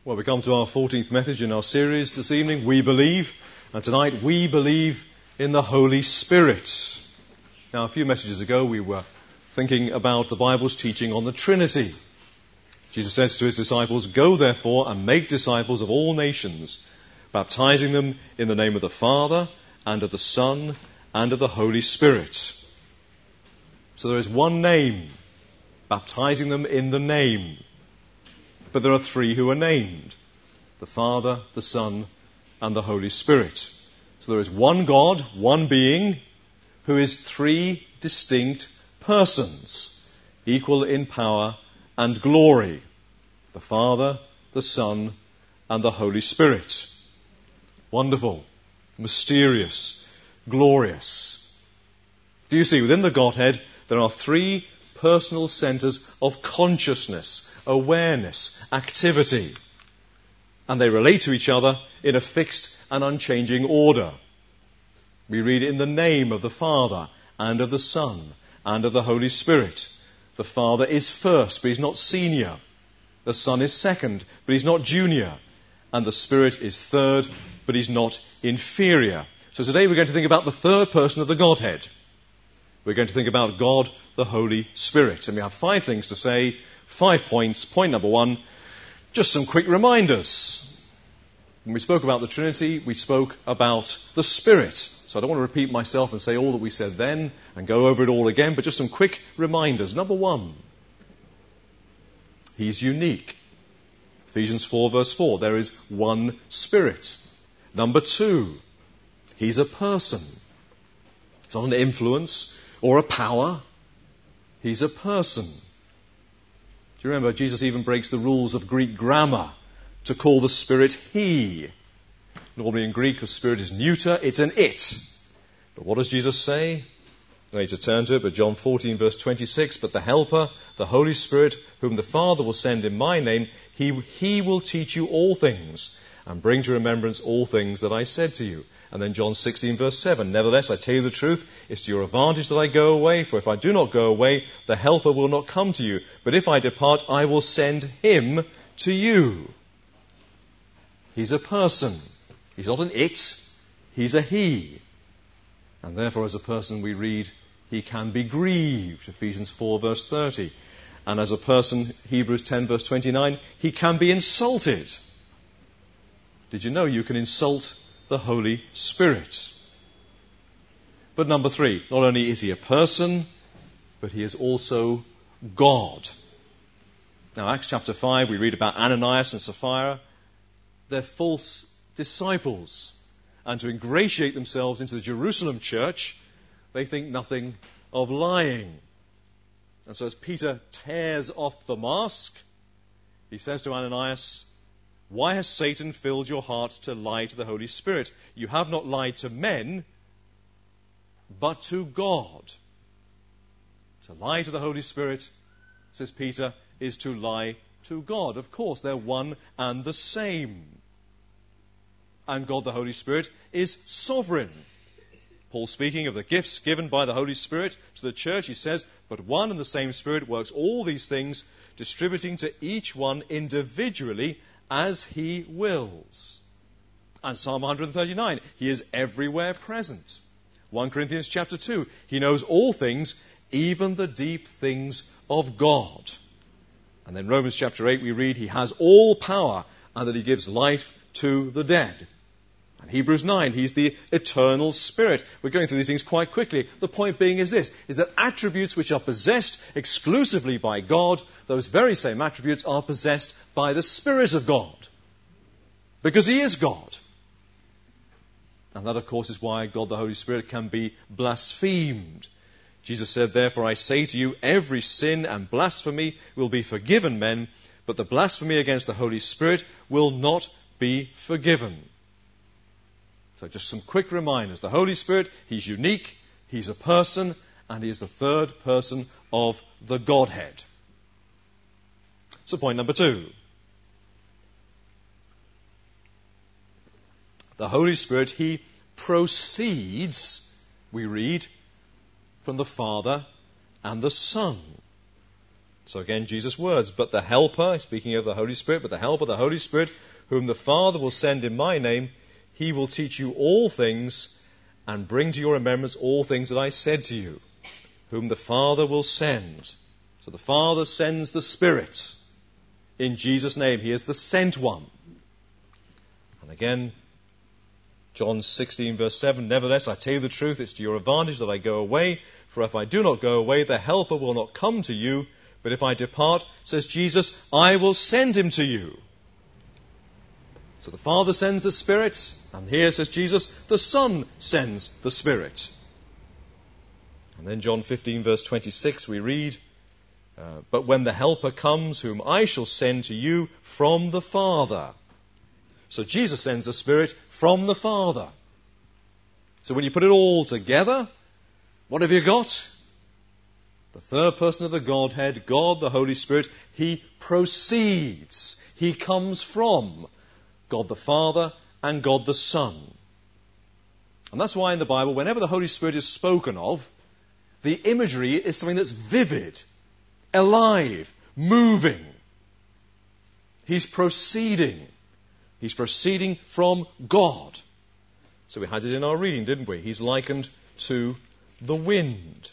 Well, we come to our 14th message in our series this evening, We Believe, and tonight we believe in the Holy Spirit. Now, a few messages ago we were thinking about the Bible's teaching on the Trinity. Jesus says to his disciples, "Go therefore and make disciples of all nations, baptizing them in the name of the Father and of the Son and of the Holy Spirit." So there is one name, baptizing them in the name. But there are three who are named: the Father, the Son, and the Holy Spirit. So there is one God, one being, who is three distinct persons, equal in power and glory: the Father, the Son, and the Holy Spirit. Wonderful, mysterious, glorious. Do you see, within the Godhead, there are three personal centres of consciousness, awareness, activity. And they relate to each other in a fixed and unchanging order. We read in the name of the Father and of the Son and of the Holy Spirit. The Father is first, but he's not senior. The Son is second, but he's not junior. And the Spirit is third, but he's not inferior. So today we're going to think about the third person of the Godhead. We're going to think about God, the Holy Spirit. And we have 5 things to say, 5 points. Point number 1, just some quick reminders. When we spoke about the Trinity, we spoke about the Spirit. So I don't want to repeat myself and say all that we said then and go over it all again, but just some quick reminders. Number 1, he's unique. Ephesians 4 verse 4, there is one Spirit. Number 2, he's a person. He's not an influence or a power. He's a person. Do you remember, Jesus even breaks the rules of Greek grammar to call the Spirit He. Normally in Greek, the Spirit is neuter, it's an it. But what does Jesus say? I need to turn to it, but John 14 verse 26, "But the Helper, the Holy Spirit, whom the Father will send in my name, he will teach you all things and bring to remembrance all things that I said to you." And then John 16 verse 7, "Nevertheless, I tell you the truth, it's to your advantage that I go away, for if I do not go away, the Helper will not come to you. But if I depart, I will send him to you." He's a person. He's not an it. He's a he. And therefore, as a person, we read, he can be grieved, Ephesians 4 verse 30. And as a person, Hebrews 10 verse 29, he can be insulted. Did you know you can insult the Holy Spirit? But number 3, not only is he a person, but he is also God. Now, Acts chapter 5, we read about Ananias and Sapphira. They're false disciples. And to ingratiate themselves into the Jerusalem church, they think nothing of lying. And so as Peter tears off the mask, he says to Ananias, "Why has Satan filled your heart to lie to the Holy Spirit? You have not lied to men, but to God." To lie to the Holy Spirit, says Peter, is to lie to God. Of course, they're one and the same. And God, the Holy Spirit, is sovereign. Paul, speaking of the gifts given by the Holy Spirit to the church, he says, "But one and the same Spirit works all these things, distributing to each one individually as he wills." And Psalm 139, he is everywhere present. 1 Corinthians chapter 2, he knows all things, even the deep things of God. And then Romans chapter 8, we read, he has all power and that he gives life to the dead. And Hebrews 9, he's the eternal Spirit. We're going through these things quite quickly. The point being is this, is that attributes which are possessed exclusively by God, those very same attributes are possessed by the Spirit of God. Because he is God. And that, of course, is why God the Holy Spirit can be blasphemed. Jesus said, "Therefore I say to you, every sin and blasphemy will be forgiven men, but the blasphemy against the Holy Spirit will not be forgiven." So just some quick reminders. The Holy Spirit, he's unique, he's a person, and he is the third person of the Godhead. So point number 2. The Holy Spirit, he proceeds, we read, from the Father and the Son. So again, Jesus' words, but the Helper, speaking of the Holy Spirit, but the Helper, the Holy Spirit, whom the Father will send in my name, he will teach you all things and bring to your remembrance all things that I said to you, whom the Father will send. So the Father sends the Spirit in Jesus' name. He is the sent one. And again, John 16 verse 7, nevertheless, I tell you the truth, it's to your advantage that I go away, for if I do not go away, the Helper will not come to you, but if I depart, says Jesus, I will send him to you. So the Father sends the Spirit, and here, says Jesus, the Son sends the Spirit. And then John 15 verse 26 we read, but when the Helper comes, whom I shall send to you from the Father. So Jesus sends the Spirit from the Father. So when you put it all together, what have you got? The third person of the Godhead, God the Holy Spirit, he proceeds. He comes from God the Father and God the Son. And that's why in the Bible, whenever the Holy Spirit is spoken of, the imagery is something that's vivid, alive, moving. He's proceeding. He's proceeding from God. So we had it in our reading, didn't we? He's likened to the wind.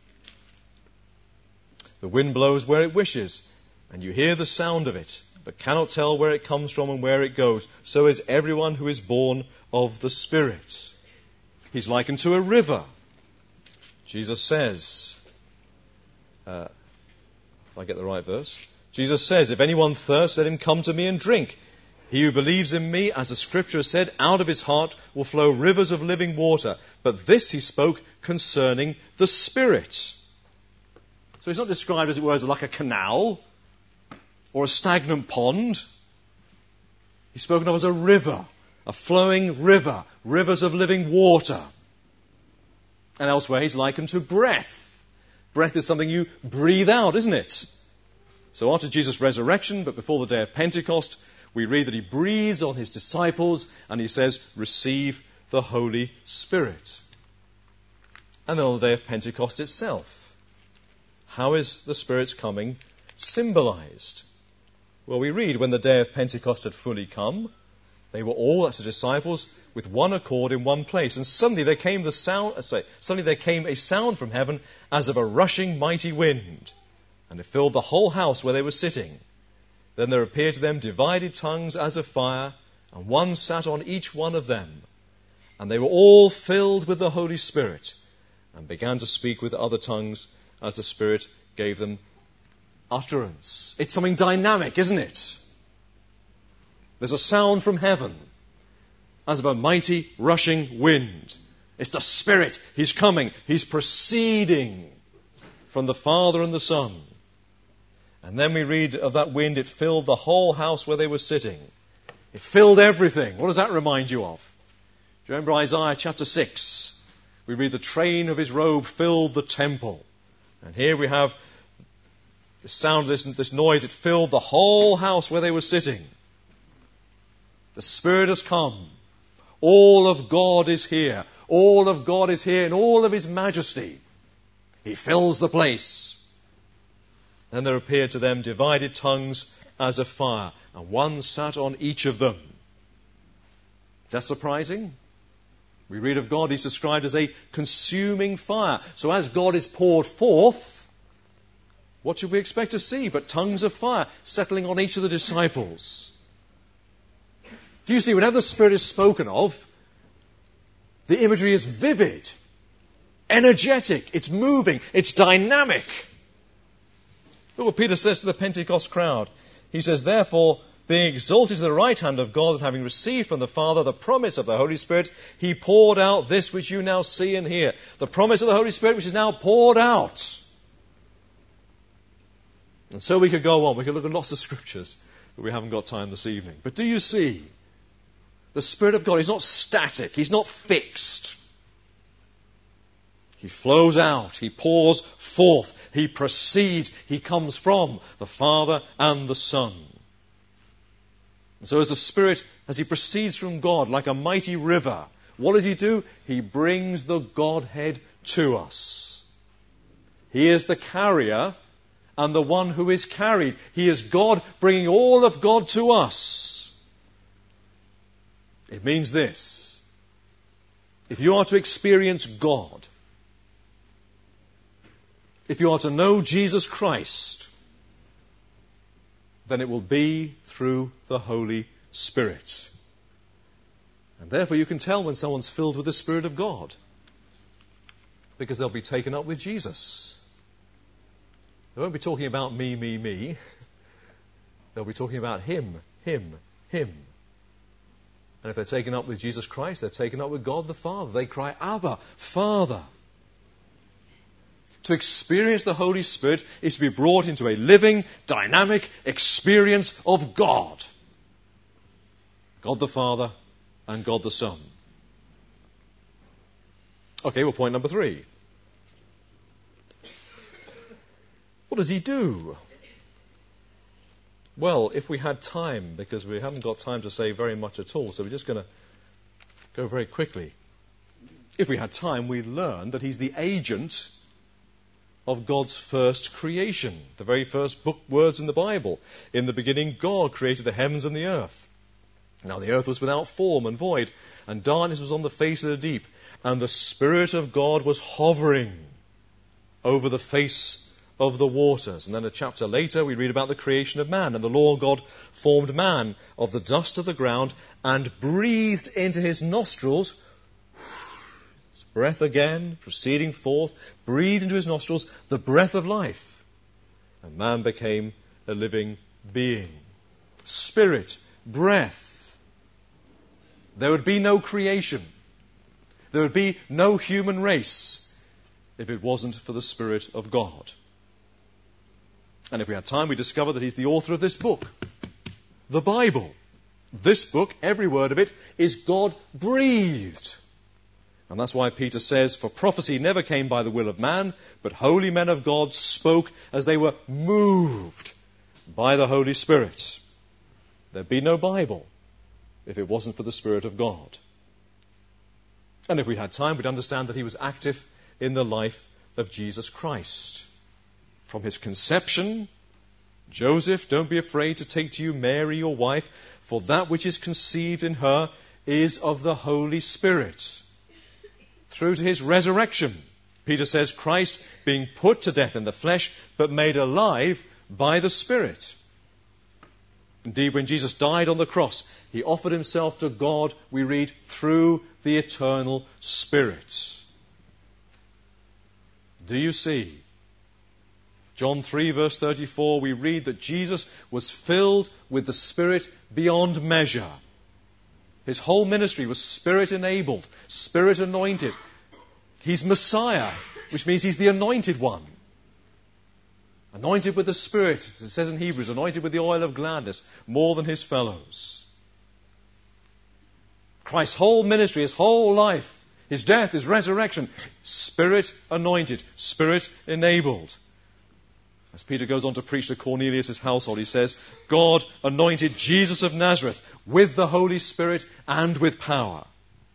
The wind blows where it wishes, and you hear the sound of it, but cannot tell where it comes from and where it goes. So is everyone who is born of the Spirit. He's likened to a river. Jesus says, if I get the right verse, Jesus says, if anyone thirsts, let him come to me and drink. He who believes in me, as the Scripture has said, out of his heart will flow rivers of living water. But this he spoke concerning the Spirit. So it's not described, as it were, as like a canal or a stagnant pond. He's spoken of as a river, a flowing river, rivers of living water. And elsewhere he's likened to breath. Breath is something you breathe out, isn't it? So after Jesus' resurrection, but before the day of Pentecost, we read that he breathes on his disciples and he says, receive the Holy Spirit. And then on the day of Pentecost itself, how is the Spirit's coming symbolized? Well, we read when the day of Pentecost had fully come, they were all, that's the disciples, with one accord in one place. And suddenly there came a sound from heaven as of a rushing mighty wind, and it filled the whole house where they were sitting. Then there appeared to them divided tongues as of fire, and one sat on each one of them. And they were all filled with the Holy Spirit, and began to speak with other tongues as the Spirit gave them utterance. It's something dynamic, isn't it? There's a sound from heaven as of a mighty rushing wind. It's the Spirit. He's coming. He's proceeding from the Father and the Son. And then we read of that wind, it filled the whole house where they were sitting. It filled everything. What does that remind you of? Do you remember Isaiah chapter 6? We read the train of his robe filled the temple. And here we have the sound of this noise. It filled the whole house where they were sitting. The Spirit has come. All of God is here. All of God is here in all of his majesty. He fills the place. Then there appeared to them divided tongues as of fire, and one sat on each of them. Is that surprising? We read of God, he's described as a consuming fire. So as God is poured forth, what should we expect to see but tongues of fire settling on each of the disciples? Do you see, whenever the Spirit is spoken of, the imagery is vivid, energetic, it's moving, it's dynamic. Look what Peter says to the Pentecost crowd. He says, therefore, being exalted to the right hand of God, and having received from the Father the promise of the Holy Spirit, he poured out this which you now see and hear. The promise of the Holy Spirit which is now poured out. And so we could go on. We could look at lots of scriptures, but we haven't got time this evening. But do you see? The Spirit of God is not static. He's not fixed. He flows out. He pours forth. He proceeds. He comes from the Father and the Son. And so as the Spirit, as he proceeds from God like a mighty river, what does he do? He brings the Godhead to us. He is the carrier and the one who is carried. He is God bringing all of God to us. It means this: if you are to experience God, if you are to know Jesus Christ, then it will be through the Holy Spirit. And therefore you can tell when someone's filled with the Spirit of God, because they'll be taken up with Jesus. They won't be talking about me, me, me. They'll be talking about Him, Him, Him. And if they're taken up with Jesus Christ, they're taken up with God the Father. They cry, Abba, Father. To experience the Holy Spirit is to be brought into a living, dynamic experience of God. God the Father and God the Son. Okay, well, point number 3. What does He do? Well, if we had time, because we haven't got time to say very much at all, so we're just going to go very quickly. If we had time, we'd learn that He's the agent of God's first creation. The very first words in the Bible. In the beginning, God created the heavens and the earth. Now the earth was without form and void, and darkness was on the face of the deep, and the Spirit of God was hovering over the face of the waters. And then a chapter later we read about the creation of man. And the Lord God formed man of the dust of the ground and breathed into his nostrils, breath again, proceeding forth, breathed into his nostrils the breath of life. And man became a living being. Spirit, breath. There would be no creation. There would be no human race if it wasn't for the Spirit of God. And if we had time, we discover that He's the author of this book, the Bible. This book, every word of it, is God-breathed. And that's why Peter says, for prophecy never came by the will of man, but holy men of God spoke as they were moved by the Holy Spirit. There'd be no Bible if it wasn't for the Spirit of God. And if we had time, we'd understand that He was active in the life of Jesus Christ. From His conception, Joseph, don't be afraid to take to you Mary, your wife, for that which is conceived in her is of the Holy Spirit. Through to His resurrection, Peter says, Christ being put to death in the flesh, but made alive by the Spirit. Indeed, when Jesus died on the cross, He offered Himself to God, we read, through the eternal Spirit. Do you see? John 3 verse 34, we read that Jesus was filled with the Spirit beyond measure. His whole ministry was Spirit-enabled, Spirit-anointed. He's Messiah, which means He's the anointed one. Anointed with the Spirit, as it says in Hebrews, anointed with the oil of gladness, more than His fellows. Christ's whole ministry, His whole life, His death, His resurrection, Spirit-anointed, Spirit-enabled. As Peter goes on to preach to Cornelius' household, he says, God anointed Jesus of Nazareth with the Holy Spirit and with power.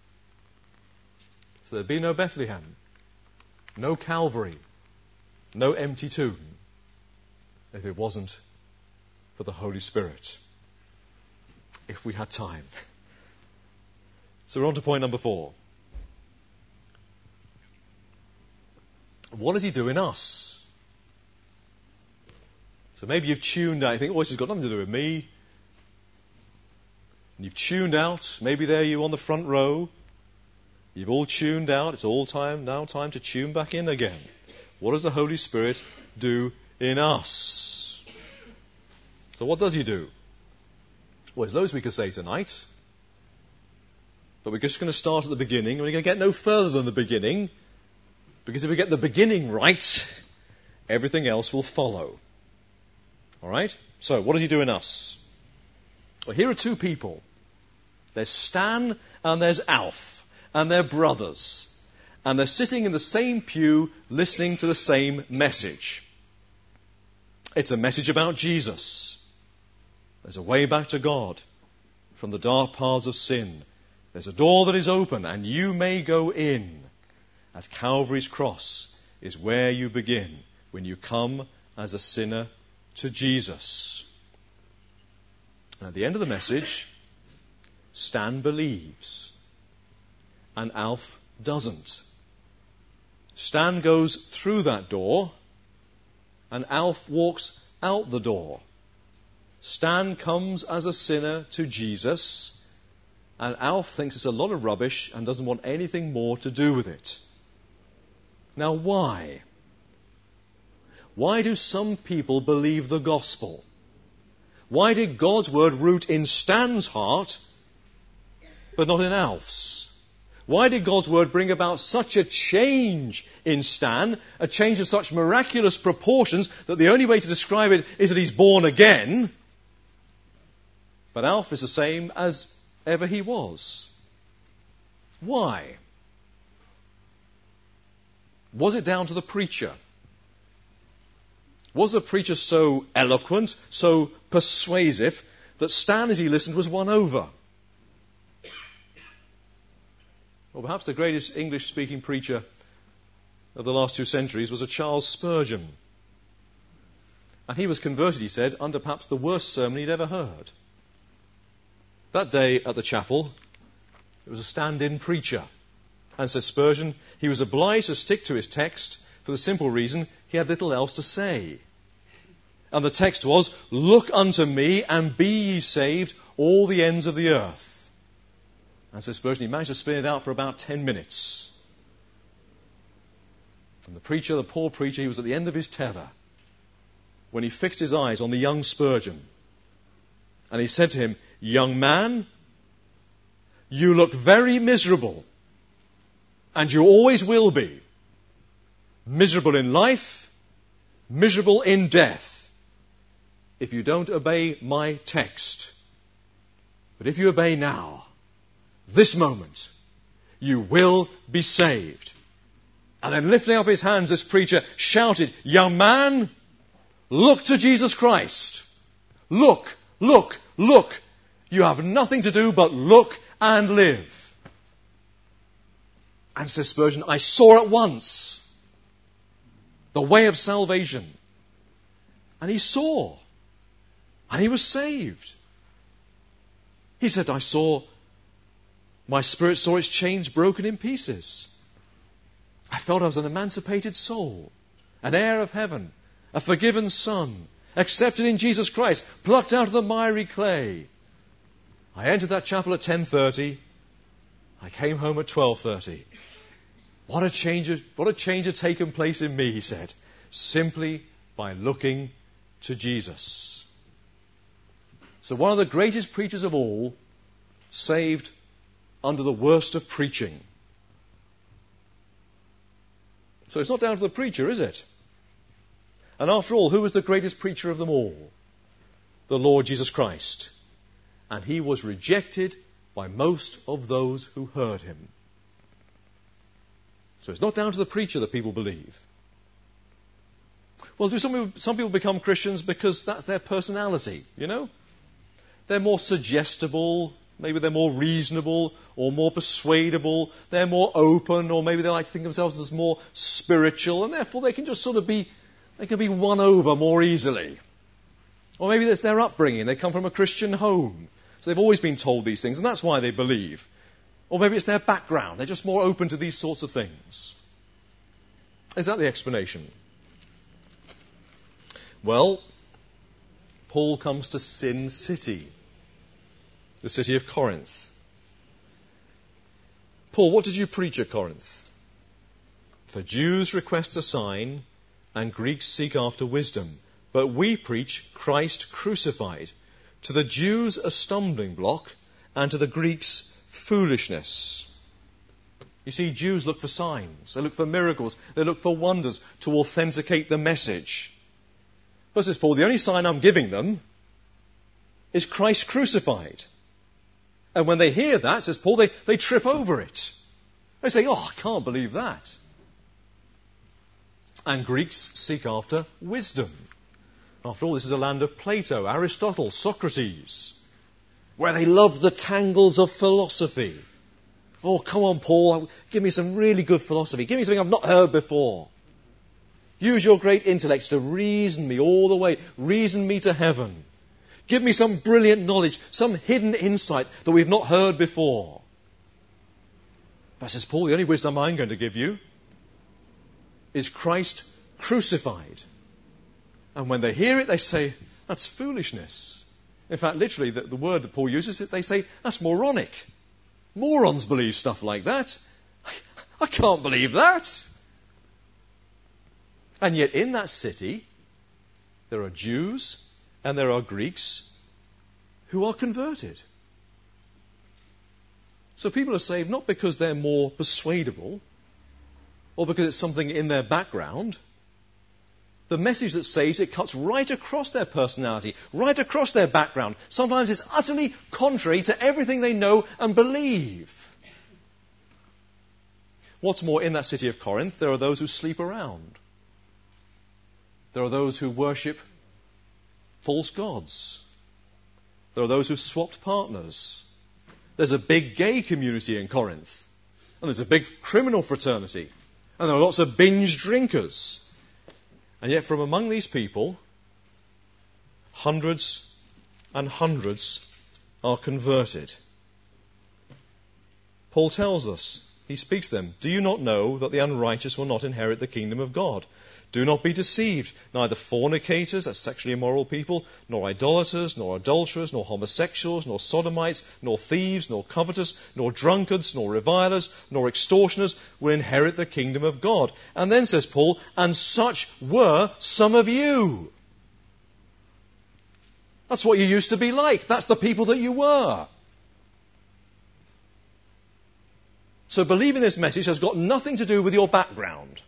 So there'd be no Bethlehem, no Calvary, no empty tomb, if it wasn't for the Holy Spirit. If we had time. So we're on to point number 4. What does He do in us? So maybe you've tuned out. You think, this has got nothing to do with me. And you've tuned out. Maybe there you on the front row. You've all tuned out. It's all time to tune back in again. What does the Holy Spirit do in us? So what does He do? Well, there's loads we could say tonight. But we're just going to start at the beginning. And we're going to get no further than the beginning. Because if we get the beginning right, everything else will follow. All right? So, what does He do in us? Well, here are two people. There's Stan and there's Alf. And they're brothers. And they're sitting in the same pew listening to the same message. It's a message about Jesus. There's a way back to God from the dark paths of sin. There's a door that is open and you may go in. At Calvary's cross is where you begin when you come as a sinner to Jesus. At the end of the message, Stan believes, and Alf doesn't. Stan goes through that door, and Alf walks out the door. Stan comes as a sinner to Jesus, and Alf thinks it's a lot of rubbish and doesn't want anything more to do with it. Now why? Why do some people believe the gospel? Why did God's word root in Stan's heart, but not in Alf's? Why did God's word bring about such a change in Stan, a change of such miraculous proportions that the only way to describe it is that he's born again, but Alf is the same as ever he was? Why? Was it down to the preacher? Was the preacher so eloquent, so persuasive, that Stan, as he listened, was won over? Or perhaps the greatest English-speaking preacher of the last 2 centuries was a Charles Spurgeon. And he was converted, he said, under perhaps the worst sermon he'd ever heard. That day at the chapel, there was a stand-in preacher. And, says Spurgeon, he was obliged to stick to his text for the simple reason he had little else to say. And the text was, "Look unto me, and be ye saved, all the ends of the earth." And, says Spurgeon, he managed to spin it out for about 10 minutes. And the preacher, the poor preacher, he was at the end of his tether when he fixed his eyes on the young Spurgeon. And he said to him, "Young man, you look very miserable, and you always will be. Miserable in life, miserable in death, if you don't obey my text. But if you obey now, this moment, you will be saved." And then lifting up his hands, this preacher shouted, "Young man, look to Jesus Christ. Look, look, look. You have nothing to do but look and live." And, says Spurgeon, I saw at once the way of salvation. And he saw. And he was saved. He said, my spirit saw its chains broken in pieces. I felt I was an emancipated soul, an heir of heaven, a forgiven son, accepted in Jesus Christ, plucked out of the miry clay. I entered that chapel at 10:30. I came home at 12:30. What a change had taken place in me, he said, simply by looking to Jesus. So one of the greatest preachers of all, saved under the worst of preaching. So it's not down to the preacher, is it? And after all, who was the greatest preacher of them all? The Lord Jesus Christ. And he was rejected by most of those who heard him. So it's not down to the preacher that people believe. Well, do some people become Christians because that's their personality, you know? They're more suggestible, maybe they're more reasonable or more persuadable, they're more open, or maybe they like to think of themselves as more spiritual, and therefore they can just sort of be won over more easily. Or maybe that's their upbringing, they come from a Christian home, so they've always been told these things, and that's why they believe. Or maybe it's their background. They're just more open to these sorts of things. Is that the explanation? Well, Paul comes to Sin City, the city of Corinth. Paul, what did you preach at Corinth? For Jews request a sign, and Greeks seek after wisdom. But we preach Christ crucified. To the Jews a stumbling block, and to the Greeks foolishness. You see, Jews look for signs, they look for miracles, they look for wonders to authenticate the message. But, says Paul, the only sign I'm giving them is Christ crucified. And when they hear that, says Paul, they trip over it. They say, I can't believe that. And Greeks seek after wisdom. After all, this is a land of Plato, Aristotle, Socrates, where they love the tangles of philosophy. Oh, come on, Paul, give me some really good philosophy. Give me something I've not heard before. Use your great intellects to reason me all the way. Reason me to heaven. Give me some brilliant knowledge, some hidden insight that we've not heard before. But says Paul, the only wisdom I'm going to give you is Christ crucified. And when they hear it, they say, that's foolishness. In fact, literally, the word that Paul uses, they say, that's moronic. Morons believe stuff like that. I can't believe that. And yet in that city, there are Jews and there are Greeks who are converted. So people are saved not because they're more persuadable or because it's something in their background. The message that saves, it cuts right across their personality, right across their background. Sometimes it's utterly contrary to everything they know and believe. What's more, in that city of Corinth, there are those who sleep around. There are those who worship false gods. There are those who've swapped partners. There's a big gay community in Corinth. And there's a big criminal fraternity. And there are lots of binge drinkers. And yet from among these people, hundreds and hundreds are converted. Paul tells us, he speaks to them, do you not know that the unrighteous will not inherit the kingdom of God? Do not be deceived. Neither fornicators, that's sexually immoral people, nor idolaters, nor adulterers, nor homosexuals, nor sodomites, nor thieves, nor covetous, nor drunkards, nor revilers, nor extortioners will inherit the kingdom of God. And then says Paul, and such were some of you. That's what you used to be like. That's the people that you were. So believing this message has got nothing to do with your background.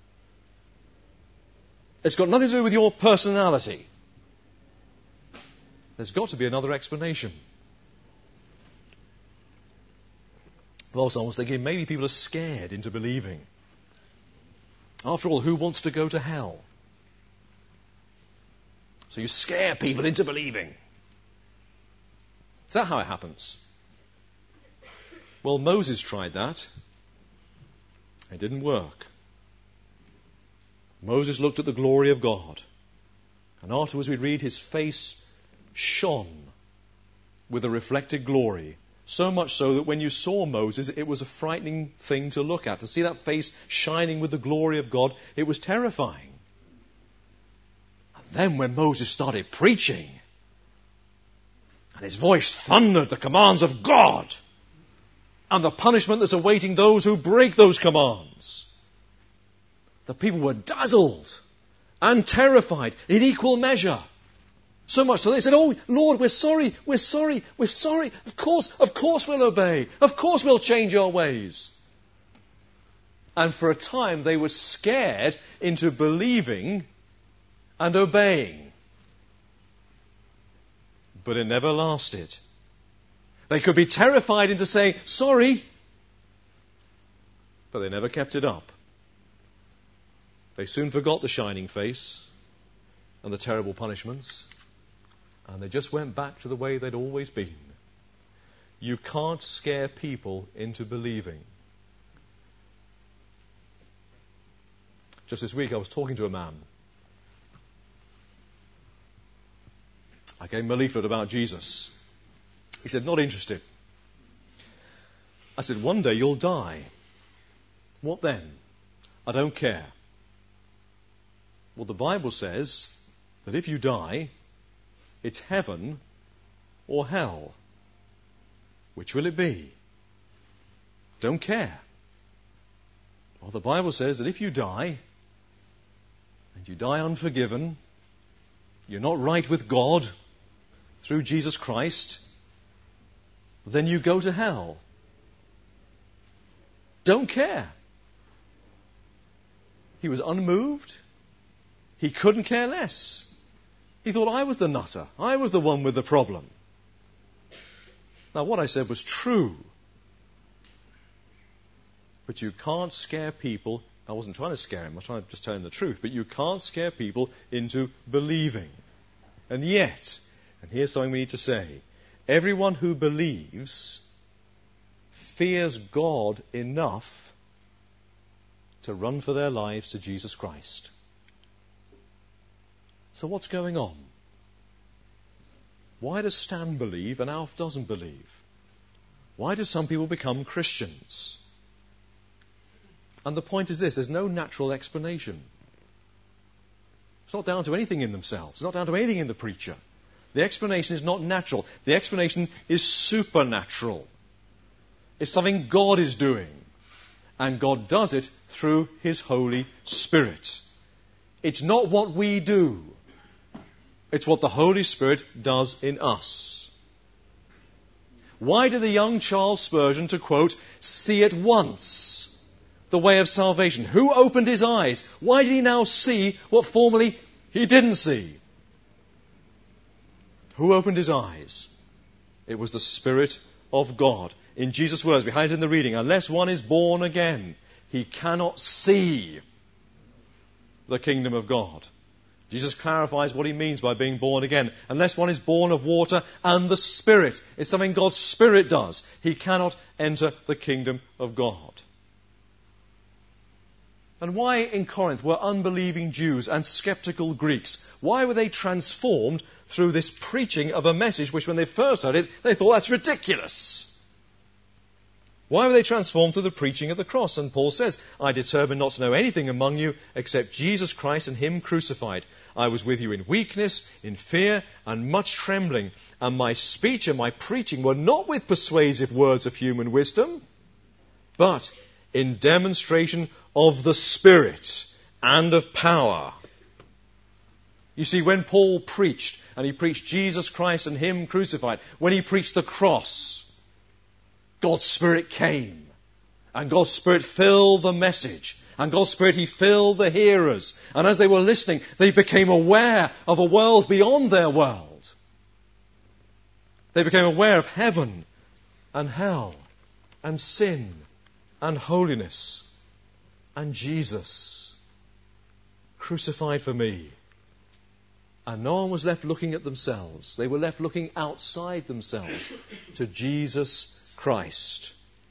It's got nothing to do with your personality. There's got to be another explanation. Well, so I was thinking maybe people are scared into believing. After all, who wants to go to hell? So you scare people into believing. Is that how it happens? Well, Moses tried that. It didn't work. Moses looked at the glory of God. And afterwards we read his face shone with a reflected glory. So much so that when you saw Moses, it was a frightening thing to look at. To see that face shining with the glory of God, it was terrifying. And then when Moses started preaching, and his voice thundered the commands of God, and the punishment that's awaiting those who break those commands, the people were dazzled and terrified in equal measure. So much so they said, oh, Lord, we're sorry. Of course we'll obey. Of course we'll change our ways. And for a time they were scared into believing and obeying. But it never lasted. They could be terrified into saying, sorry, but they never kept it up. They soon forgot the shining face and the terrible punishments, and they just went back to the way they'd always been. You can't scare people into believing. Just this week I was talking to a man. I gave him a leaflet about Jesus. He said, not interested. I said, one day you'll die. What then? I don't care. Well, the Bible says that if you die, it's heaven or hell. Which will it be? Don't care. Well, the Bible says that if you die, and you die unforgiven, you're not right with God through Jesus Christ, then you go to hell. Don't care. He was unmoved. He couldn't care less. He thought I was the nutter. I was the one with the problem. Now, what I said was true. But you can't scare people. I wasn't trying to scare him. I was trying to just tell him the truth. But you can't scare people into believing. And yet, and here's something we need to say, everyone who believes fears God enough to run for their lives to Jesus Christ. So what's going on? Why does Stan believe and Alf doesn't believe? Why do some people become Christians? And the point is this, there's no natural explanation. It's not down to anything in themselves. It's not down to anything in the preacher. The explanation is not natural. The explanation is supernatural. It's something God is doing. And God does it through His Holy Spirit. It's not what we do. It's what the Holy Spirit does in us. Why did the young Charles Spurgeon, to quote, see at once the way of salvation? Who opened his eyes? Why did he now see what formerly he didn't see? Who opened his eyes? It was the Spirit of God. In Jesus' words, we had it in the reading, unless one is born again, he cannot see the kingdom of God. Jesus clarifies what he means by being born again. Unless one is born of water and the Spirit, it's something God's Spirit does, he cannot enter the kingdom of God. And why in Corinth were unbelieving Jews and skeptical Greeks? Why were they transformed through this preaching of a message which when they first heard it, they thought that's ridiculous? Why were they transformed through the preaching of the cross? And Paul says, I determined not to know anything among you except Jesus Christ and Him crucified. I was with you in weakness, in fear, and much trembling. And my speech and my preaching were not with persuasive words of human wisdom, but in demonstration of the Spirit and of power. You see, when Paul preached, and he preached Jesus Christ and Him crucified, when he preached the cross, God's Spirit came, and God's Spirit filled the message, and God's Spirit, He filled the hearers, and as they were listening, they became aware of a world beyond their world. They became aware of heaven and hell and sin and holiness and Jesus crucified for me. And no one was left looking at themselves. They were left looking outside themselves to Jesus Christ.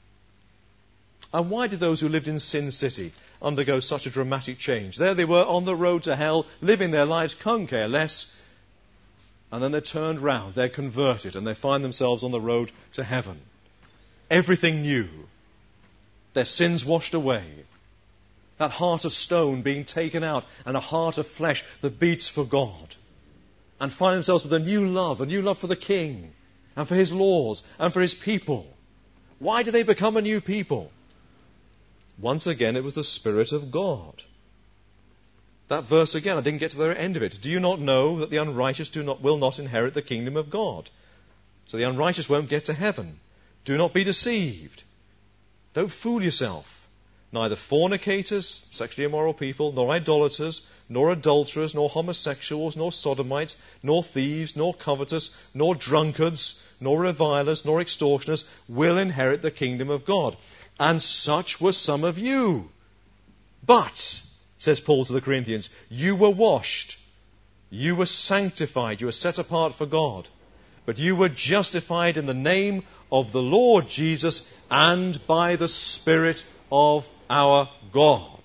And why did those who lived in Sin City undergo such a dramatic change? There they were on the road to hell, living their lives, couldn't care less. And then they're turned round, they're converted, and they find themselves on the road to heaven. Everything new. Their sins washed away. That heart of stone being taken out, and a heart of flesh that beats for God. And find themselves with a new love for the King, and for His laws, and for His people. Why did they become a new people? Once again, it was the Spirit of God. That verse again, I didn't get to the end of it. Do you not know that the unrighteous will not inherit the kingdom of God? So the unrighteous won't get to heaven. Do not be deceived. Don't fool yourself. Neither fornicators, sexually immoral people, nor idolaters, nor adulterers, nor homosexuals, nor sodomites, nor thieves, nor covetous, nor drunkards, nor revilers, nor extortioners will inherit the kingdom of God. And such were some of you. But, says Paul to the Corinthians, you were washed, you were sanctified, you were set apart for God. But you were justified in the name of the Lord Jesus and by the Spirit of our God.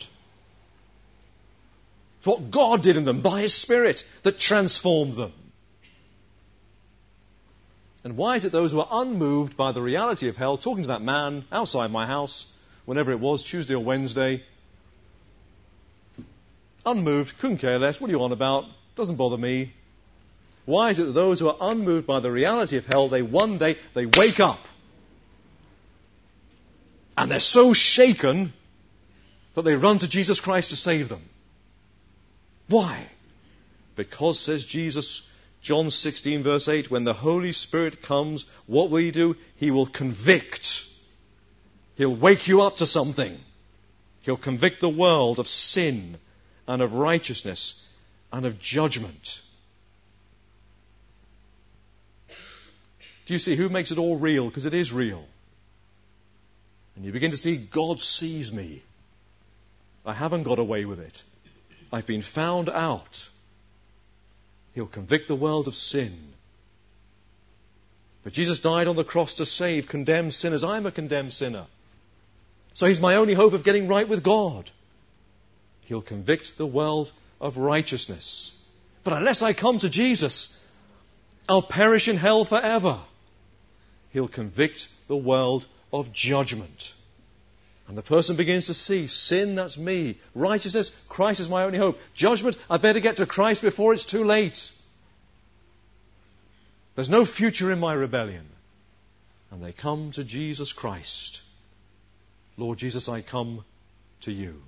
It's what God did in them by His Spirit that transformed them. And why is it those who are unmoved by the reality of hell, talking to that man outside my house, whenever it was, Tuesday or Wednesday, unmoved, couldn't care less, what are you on about, doesn't bother me. Why is it that those who are unmoved by the reality of hell, one day they wake up and they're so shaken that they run to Jesus Christ to save them? Why? Because, says Jesus, John 16 verse 8, when the Holy Spirit comes, what will He do? He will convict. He'll wake you up to something. He'll convict the world of sin and of righteousness and of judgment. Do you see who makes it all real? Because it is real. And you begin to see God sees me. I haven't got away with it. I've been found out. He'll convict the world of sin. But Jesus died on the cross to save condemned sinners. I'm a condemned sinner. So He's my only hope of getting right with God. He'll convict the world of righteousness. But unless I come to Jesus, I'll perish in hell forever. He'll convict the world of judgment. And the person begins to see sin, that's me. Righteousness, Christ is my only hope. Judgment, I better get to Christ before it's too late. There's no future in my rebellion. And they come to Jesus Christ. Lord Jesus, I come to you.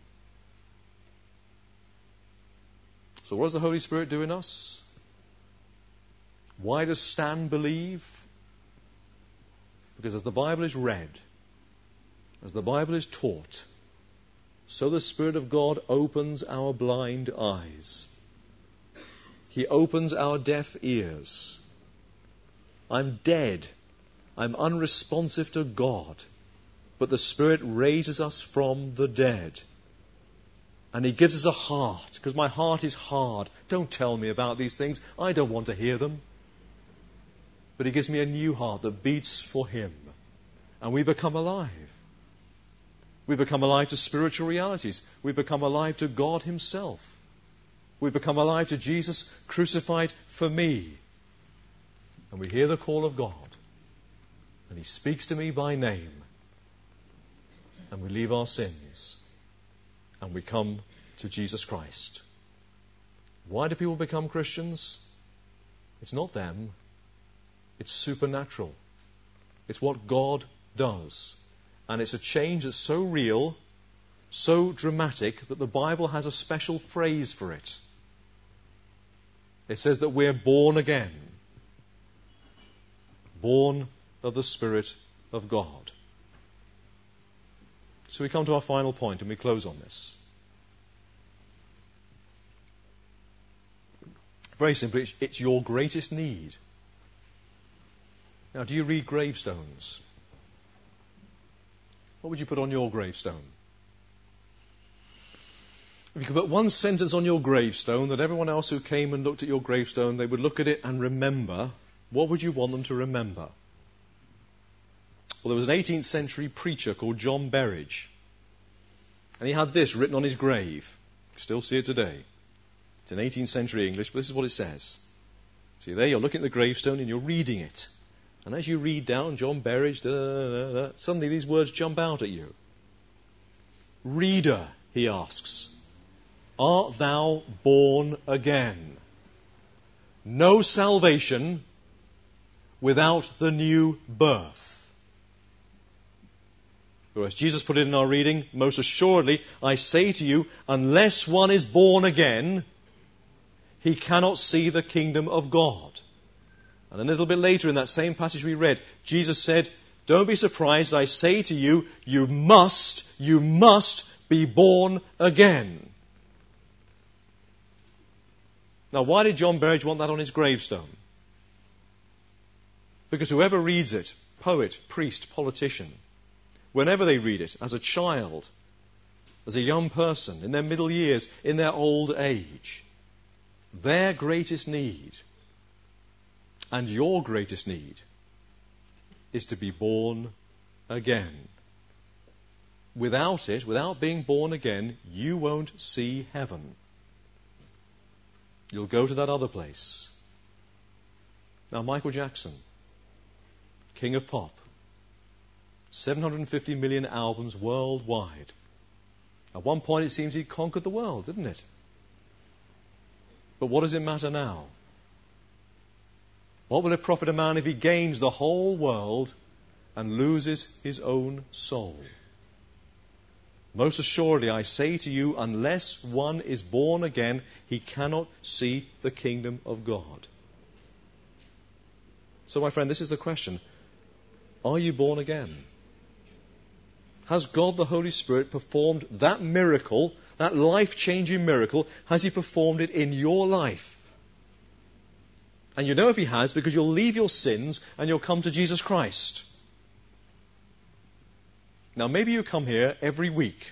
So what does the Holy Spirit do in us? Why does Stan believe? Because as the Bible is read, as the Bible is taught, so the Spirit of God opens our blind eyes. He opens our deaf ears. I'm dead. I'm unresponsive to God. But the Spirit raises us from the dead. And He gives us a heart, because my heart is hard. Don't tell me about these things. I don't want to hear them. But He gives me a new heart that beats for Him. And we become alive. We become alive to spiritual realities. We become alive to God Himself. We become alive to Jesus crucified for me. And we hear the call of God. And He speaks to me by name. And we leave our sins. And we come to Jesus Christ. Why do people become Christians? It's not them. It's supernatural. It's what God does. And it's a change that's so real, so dramatic, that the Bible has a special phrase for it. It says that we're born again. Born of the Spirit of God. So we come to our final point and we close on this. Very simply, it's your greatest need. Now, do you read gravestones? What would you put on your gravestone? If you could put one sentence on your gravestone that everyone else who came and looked at your gravestone, they would look at it and remember, what would you want them to remember? Well, there was an 18th century preacher called John Berridge. And he had this written on his grave. You still see it today. It's in 18th century English, but this is what it says. See, there you're looking at the gravestone and you're reading it. And as you read down John Berridge, suddenly these words jump out at you. Reader, he asks, art thou born again? No salvation without the new birth. Or as Jesus put it in our reading, most assuredly, I say to you, unless one is born again, he cannot see the kingdom of God. And a little bit later in that same passage we read, Jesus said, don't be surprised, I say to you, you must be born again. Now, why did John Berridge want that on his gravestone? Because whoever reads it, poet, priest, politician, whenever they read it, as a child, as a young person, in their middle years, in their old age, their greatest need, and your greatest need, is to be born again. Without it, without being born again, you won't see heaven. You'll go to that other place. Now, Michael Jackson, king of pop, 750 million albums worldwide. At one point it seems he conquered the world, didn't it? But what does it matter now? What will it profit a man if he gains the whole world and loses his own soul? Most assuredly, I say to you, unless one is born again, he cannot see the kingdom of God. So, my friend, this is the question. Are you born again? Has God the Holy Spirit performed that miracle, that life-changing miracle? Has He performed it in your life? And you know if He has, because you'll leave your sins and you'll come to Jesus Christ. Now, maybe you come here every week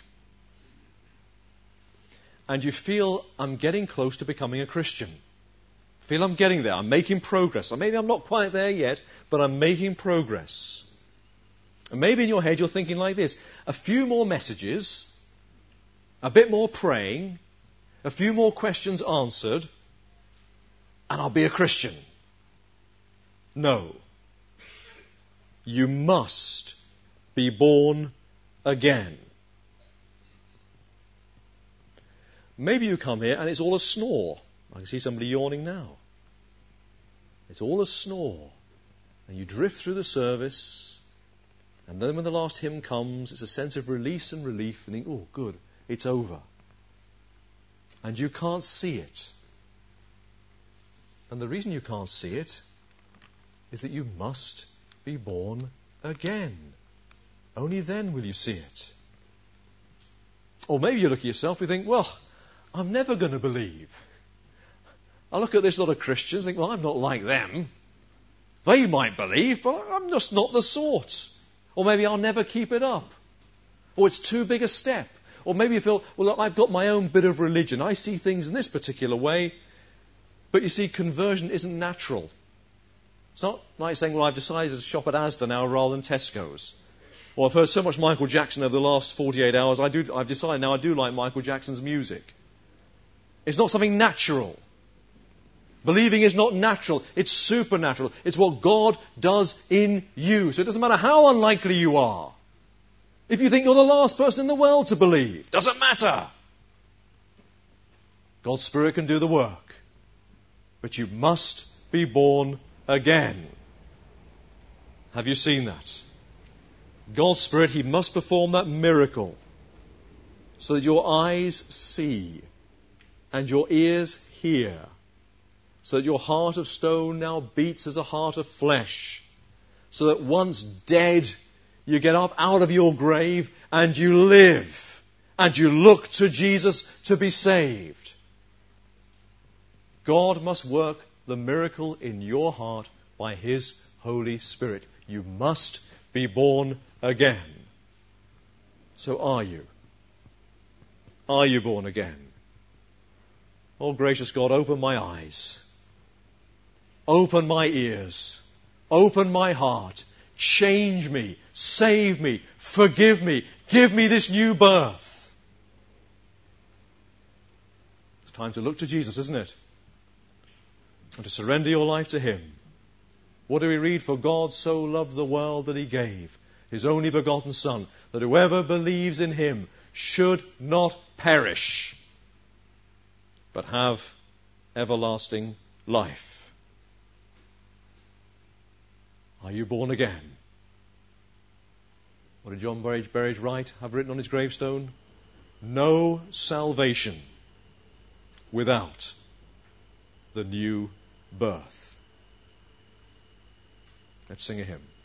and you feel, I'm getting close to becoming a Christian. Feel I'm getting there. I'm making progress. Or maybe I'm not quite there yet, but I'm making progress. And maybe in your head you're thinking like this: a few more messages, a bit more praying, a few more questions answered, and then I'll be and I'll be a Christian. No. You must be born again. Maybe you come here and it's all a snore. I can see somebody yawning now. It's all a snore. And you drift through the service, and then when the last hymn comes, it's a sense of release and relief, and you think, oh, good, it's over. And you can't see it. And the reason you can't see it is that you must be born again. Only then will you see it. Or maybe you look at yourself and you think, well, I'm never going to believe. I look at this lot of Christians and think, well, I'm not like them. They might believe, but I'm just not the sort. Or maybe I'll never keep it up. Or it's too big a step. Or maybe you feel, well, look, I've got my own bit of religion. I see things in this particular way. But you see, conversion isn't natural. It's not like saying, well, I've decided to shop at Asda now rather than Tesco's. Or I've heard so much Michael Jackson over the last 48 hours, I've decided now I do like Michael Jackson's music. It's not something natural. Believing is not natural. It's supernatural. It's what God does in you. So it doesn't matter how unlikely you are. If you think you're the last person in the world to believe, doesn't matter. God's Spirit can do the work. But you must be born again. Have you seen that? God's Spirit, He must perform that miracle so that your eyes see and your ears hear, so that your heart of stone now beats as a heart of flesh, so that once dead, you get up out of your grave and you live, and you look to Jesus to be saved. God must work the miracle in your heart by His Holy Spirit. You must be born again. So are you? Are you born again? Oh, gracious God, open my eyes. Open my ears. Open my heart. Change me. Save me. Forgive me. Give me this new birth. It's time to look to Jesus, isn't it? And to surrender your life to Him. What do we read? For God so loved the world that He gave His only begotten Son, that whoever believes in Him should not perish, but have everlasting life. Are you born again? What did John Berridge write? Have written on his gravestone? No salvation without the new birth. Let's sing a hymn.